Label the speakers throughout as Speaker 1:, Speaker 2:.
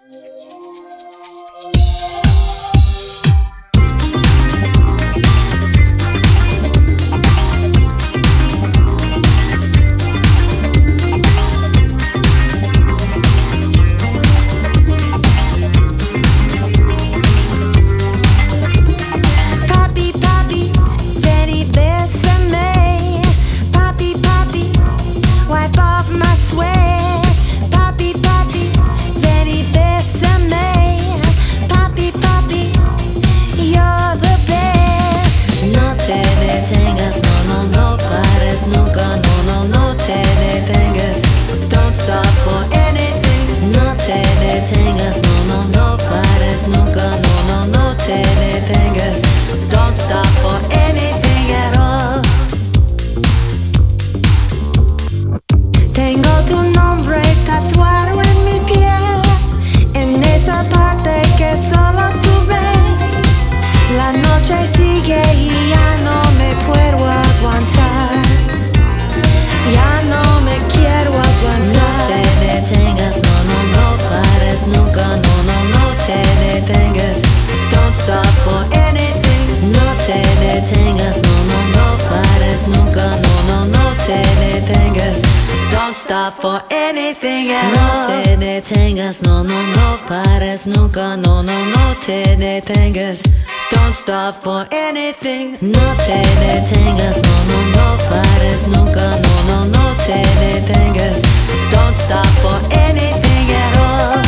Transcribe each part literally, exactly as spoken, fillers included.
Speaker 1: Don't stop for anything at all. No te detengas, no, no, no pares nunca. No, no, no te detengas. Don't stop for anything. No te detengas, no, no, no pares nunca. No, no, no te detengas. Don't stop for anything at all.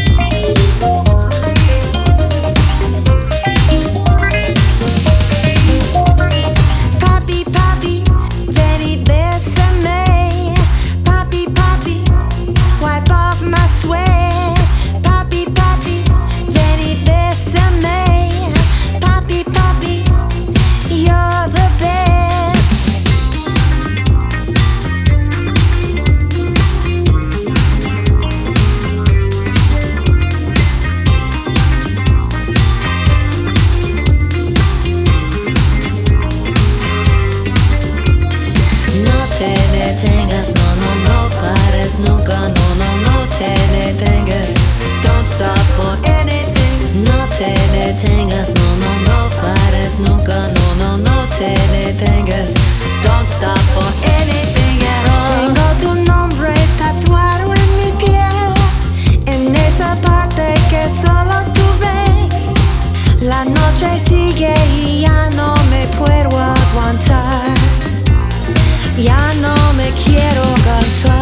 Speaker 1: No, no, no pares nunca, no, no, no te detengas. Don't stop for anything. No te detengas, no, no, no pares nunca, no, no, no te detengas. Don't stop for anything at all.
Speaker 2: Tengo tu nombre tatuado en mi piel, en esa parte que solo tú ves. La noche sigue y ya no me puedo aguantar. Ya no me quiero cantar.